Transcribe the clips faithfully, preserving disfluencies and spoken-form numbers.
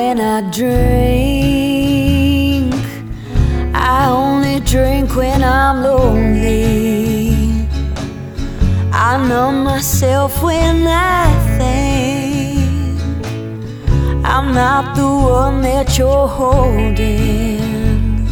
when I drink. I only drink when I'm lonely. I numb myself when I think I'm not the one that you're holding.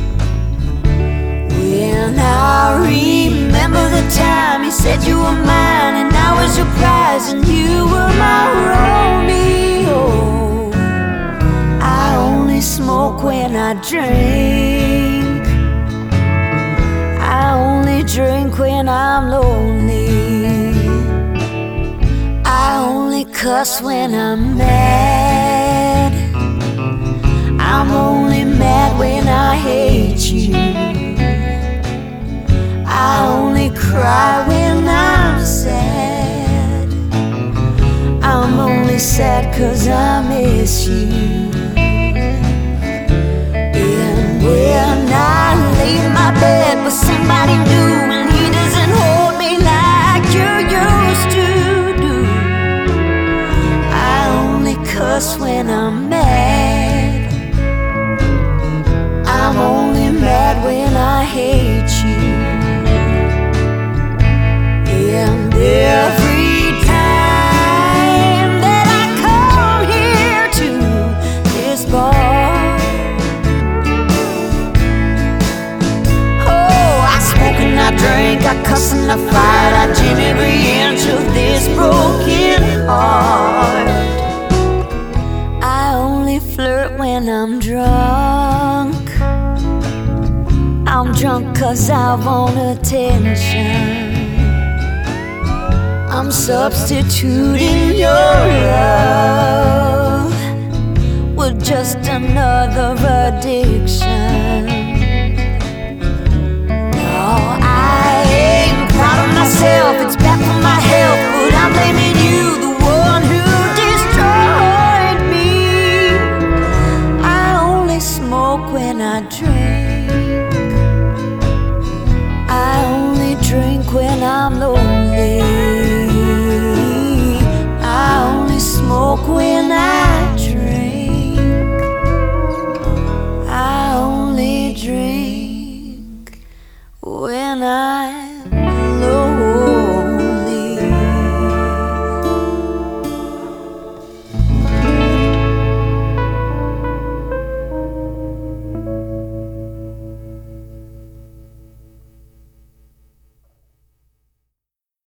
When I remember the time you said you were mine and I was your prize and you were my Romeo. I only smoke when I drink. I only drink when I'm lonely. I only cuss when I'm mad. I'm only mad when I hate you. I only cry when I'm sad. I'm only sad 'cause I miss you. And when I lay in my bed with somebody new and he doesn't hold me like you used to do, I only cuss when I'm mad. I'm only mad when I hate you. And every time that I come here to this bar, oh, I smoke and I drink, I cuss and I fight, I gin every inch of this broken heart. I only flirt when I'm drunk. I'm drunk 'cause I want attention. I'm substituting your love with just another addiction. No, I ain't proud of myself, it's bad for my health, but I'm blaming you, the one who destroyed me. I only smoke when I drink. I only drink when I'm lonely. Smoke when I drink. I only drink when I